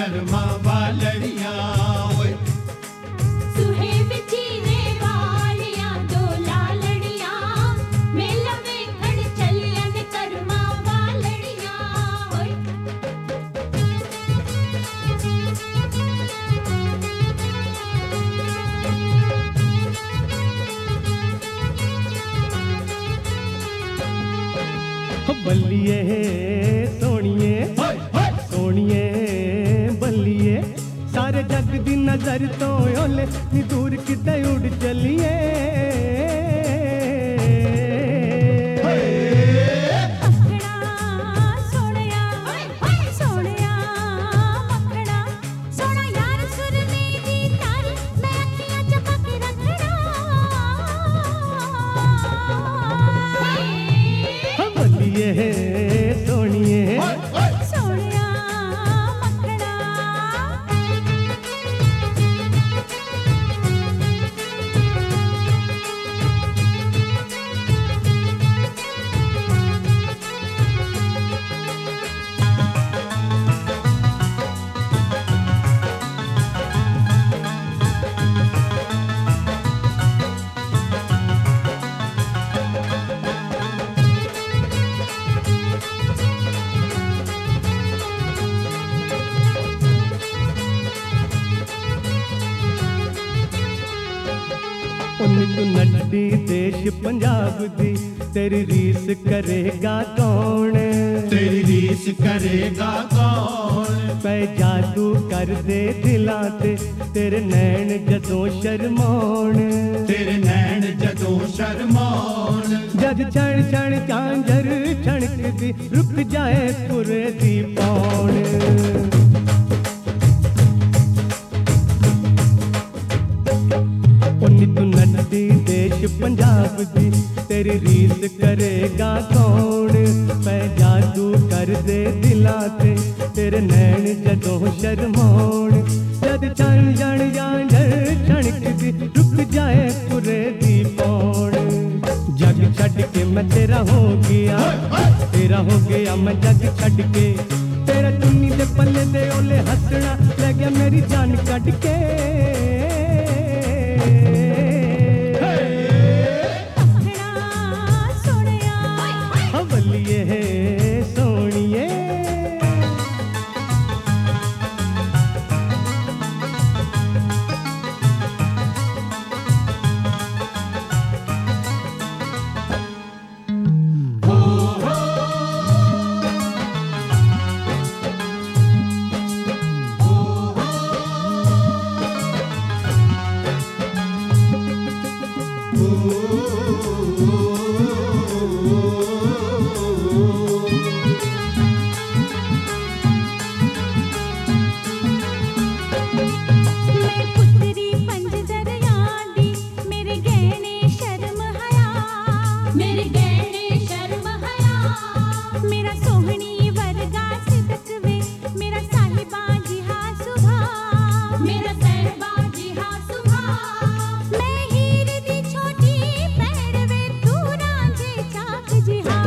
कर्मा वालड़िया ओए सुहे विचीने वालियां दो लालड़िया मेला वेखण चलियन कर्मा वालड़िया ओए बल्लिए सोनिए सोनिए बल्लिए सारे जग दी नजर तो ओले नी दूर किते उड़ चलिए मखना सोनिया सोनिया मखना सोना यार सुरमे दी तारी मैं अखियां चपक रखना बल्लिए सोनिए सोनिया मखना उन तू नड्डी देश पंजाब दी तेरी रीस करेगा कौन तेरी रीस करेगा कौन पै जादू कर दे दिलां ते तेरे नैन जदों शर्माउण तेरे नैन जदों शर्माउण जद छण छण झांझर छणकदी रुक जाए पुरे दी पौण उन्नी तू नड्डी देश पंजाब दी तेरी रीस करेगा कौन पै जादू कर दे दिलां ते तेरे नैन जदों शर्माउण जद छण छण झांझर छणकदी रुक जाए पुरे दी पौण जग छड़ के मैं तेरा हो गया मैं जग छड़ के तेरा चुन्नी दे पल्ले दे ओले हसना ले गया मेरी जान कट के मखना सोनिया बल्लिए सोनिए मैं पुत्री पंज दरिया दी मेरे गहने शर्म हया मेरे गहने शर्म हया मेरा सोहनी वर्गा सिदक वे मेरा साहिबा जी हा सुभा मेरा साहिबा जी हा सुभा मैं हीर दी छोटी पैड़ वे तू रांझे चाक जी हा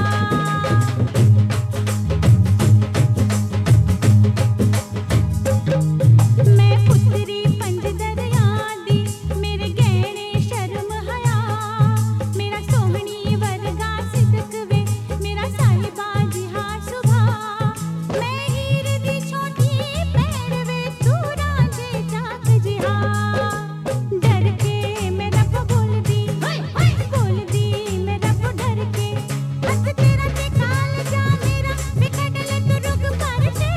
मैं पुत्री पंज दरिया दी मेरे गहने शर्म हया मेरा सोहनी वर्गा सिदक वे मेरा साहिबा जी हा सुभा मैं हीर दी छोटी पैड़ वे तू रांझे चाक जी हा डर के मैं रब बोलदी मैं रब डर के हस तेरा ते काल जा मेरा विकट ले तू रुक पर से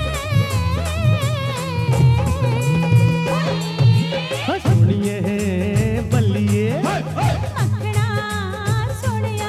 सोनिए बल्लिए मखना सोनिया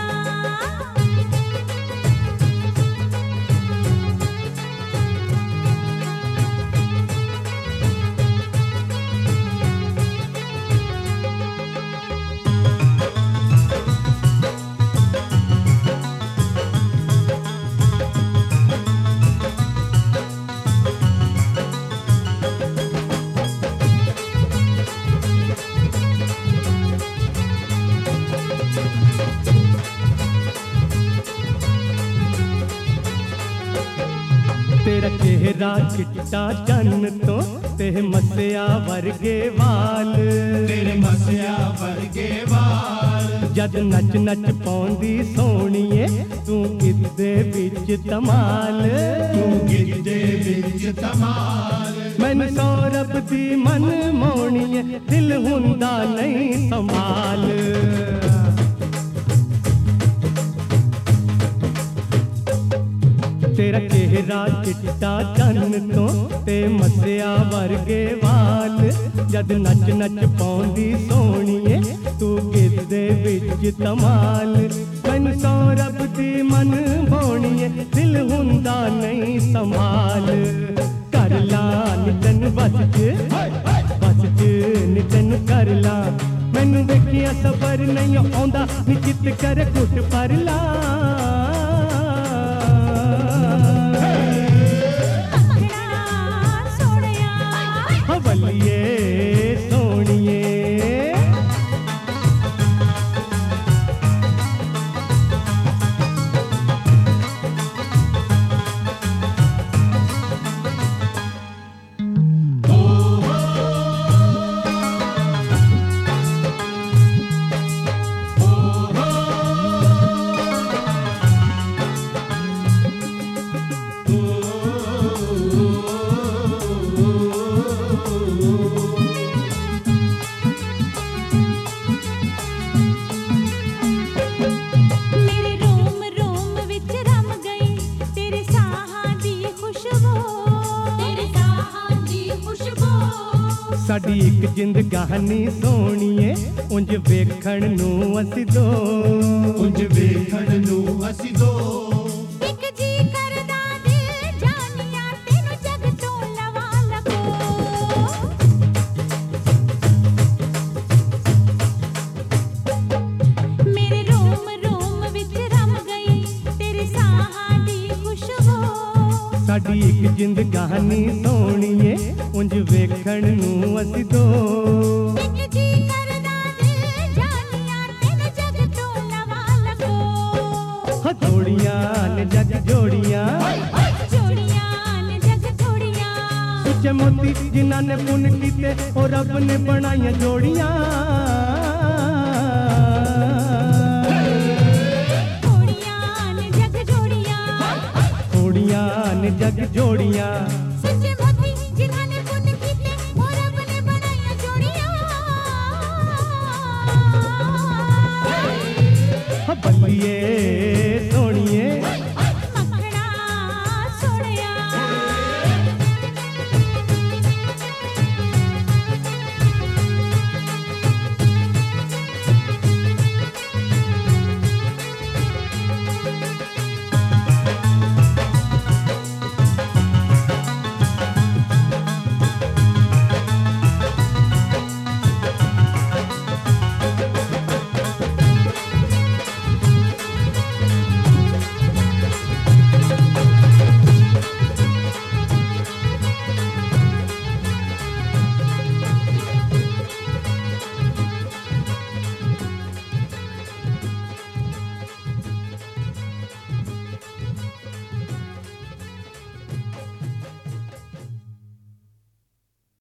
चेहरा चिट्टा चन्न तो ते मसिया वर्गे वाल तेरे मसिया वर्गे वाल जद नच नच पाउंदी सोहणीए तू किदे विच धमाल तू गिरदे विच धमाल मैनू सौरभ दी मन मोहणीए दिल हुंदा नहीं संभाल तेरा चेहरा चिट्टा चन्न तो ते मसिया वर्गे वाल जद नच नच पाउंदी सोहणीए तू गिरदे विच धमाल मैनू सौरभ दी मन मोहणीए दिल हुंदा नहीं संभाल कर ला नी तैनू बस च नी तैनू कर ला मैनू देखिया सबर नहीं आउंदा नी चित कर घुट पर ला बल्लिए सोनिए साडी एक जिंदगानी सोहणीए उंज वेखण नू असी दो उंज वेखण नू असी दो एक जी करदा दिल जानिया तेनू जग चों लवा लगो मेरे रोम रोम विच रम गई तेरे साहां दी खुशबू साडी एक जिंदगानी सोहणीए उंज वेखण नू असी दो एक जी करदा दिल जानिया तेनू जग चों लवा लगो जोड़ियां ने जग जोड़ियां जोड़ियां ने जग जोड़ियां सुचे मोती जिन्हां ने पुन कीते ओ रब ने बनाईयां जोड़ियां जोड़ियां ने जग जोड़ियां जोड़ियां ने जग जोड़ियां